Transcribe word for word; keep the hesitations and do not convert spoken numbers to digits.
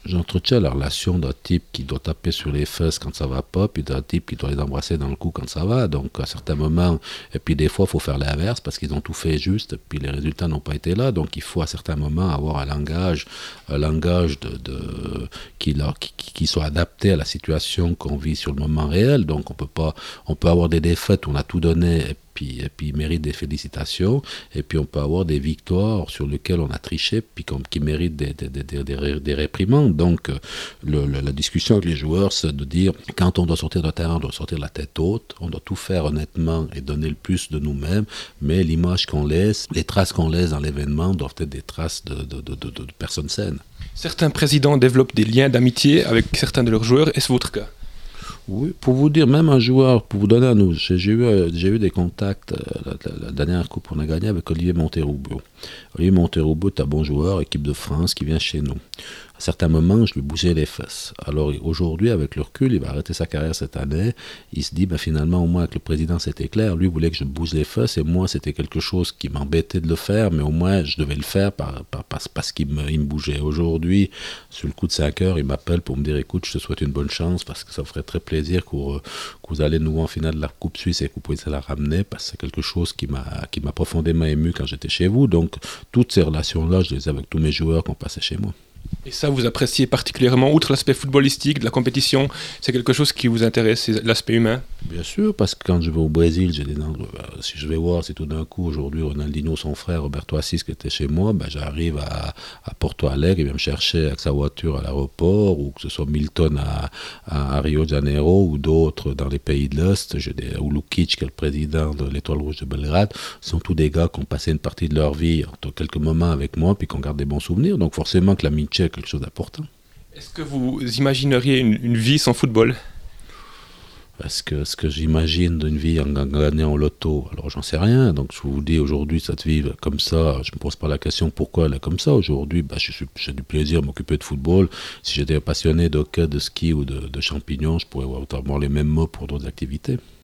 J'entretiens la relation d'un type qui doit taper sur les fesses quand ça va pas, puis d'un type qui doit les embrasser dans le cou quand ça va. Donc à certains moments, et puis des fois il faut faire l'inverse parce qu'ils ont tout fait juste, et puis les résultats n'ont pas été là. Donc il faut à certains moments avoir un langage, un langage de, de, qui, leur, qui, qui soit adapté à la situation qu'on vit sur le moment réel. Donc on peut pas, on peut avoir des défaites où on a tout donné. Et Puis, et puis il mérite des félicitations, et puis on peut avoir des victoires sur lesquelles on a triché, puis comme, qui méritent des, des, des, des, des réprimandes. Donc le, le, la discussion avec les joueurs, c'est de dire, quand on doit sortir d'un terrain, on doit sortir la tête haute, on doit tout faire honnêtement et donner le plus de nous-mêmes, mais l'image qu'on laisse, les traces qu'on laisse dans l'événement doivent être des traces de, de, de, de, de personnes saines. Certains présidents développent des liens d'amitié avec certains de leurs joueurs, est-ce votre cas ? Oui, pour vous dire, même un joueur, pour vous donner un nous, j'ai, j'ai, eu, j'ai eu des contacts, euh, la, la, la dernière coupe qu'on a gagnée avec Olivier Monterrubio. Olivier Monterrubio est un bon joueur, équipe de France, qui vient chez nous. À certains moments, je lui bougeais les fesses. Alors aujourd'hui, avec le recul, il va arrêter sa carrière cette année. Il se dit, ben, finalement, au moins avec le président, c'était clair. Lui voulait que je bouge les fesses, et moi, c'était quelque chose qui m'embêtait de le faire, mais au moins, je devais le faire par, par, par, parce qu'il me, il me bougeait. Aujourd'hui, sur le coup de cinq heures, il m'appelle pour me dire, écoute, je te souhaite une bonne chance, parce que ça me ferait très plaisir que, que vous allez nous en finale de la Coupe Suisse et que vous puissiez la ramener, parce que c'est quelque chose qui m'a, qui m'a profondément ému quand j'étais chez vous. Donc, toutes ces relations-là, je les ai avec tous mes joueurs qui ont passé chez moi. Et ça, vous appréciez particulièrement, outre l'aspect footballistique, de la compétition, c'est quelque chose qui vous intéresse, c'est l'aspect humain ? Bien sûr, parce que quand je vais au Brésil, j'ai des endroits, si je vais voir, si tout d'un coup, aujourd'hui, Ronaldinho, son frère, Roberto Assis, qui était chez moi, ben, j'arrive à, à Porto Alegre, il vient me chercher avec sa voiture à l'aéroport, ou que ce soit Milton à, à, à Rio de Janeiro, ou d'autres dans les pays de l'Est, j'ai des, ou Lukic, qui est le président de l'Étoile Rouge de Belgrade, ce sont tous des gars qui ont passé une partie de leur vie, en quelques moments avec moi, puis qui ont gardé des bons souvenirs, donc forcément que l'amitié est quelque chose d'important. Est-ce que vous imagineriez une, une vie sans football ? Parce que ce que j'imagine d'une vie en gagnant au loto, alors j'en sais rien. Donc je vous dis aujourd'hui, cette vie comme ça, je ne me pose pas la question pourquoi elle est comme ça. Aujourd'hui, bah, je suis, j'ai du plaisir à m'occuper de football. Si j'étais passionné de hockey, de ski ou de, de champignons, je pourrais avoir les mêmes mots pour d'autres activités.